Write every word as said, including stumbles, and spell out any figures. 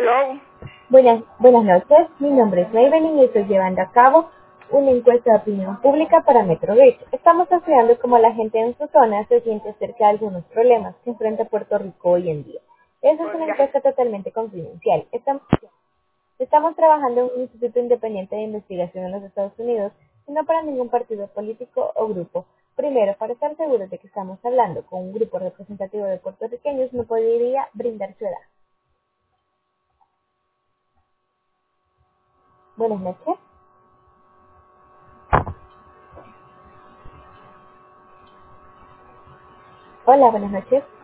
Hello. Buenas, buenas noches, mi nombre es Maybelline y estoy llevando a cabo una encuesta de opinión pública para MetroGate. Estamos estudiando cómo la gente en su zona se siente acerca de algunos problemas que enfrenta Puerto Rico hoy en día. Esa es una Oiga, encuesta totalmente confidencial. Estamos, estamos trabajando en un instituto independiente de investigación en los Estados Unidos y no para ningún partido político o grupo. Primero, para estar seguros de que estamos hablando con un grupo representativo de puertorriqueños, me podría brindar su edad. Buenas noches. Hola, buenas noches.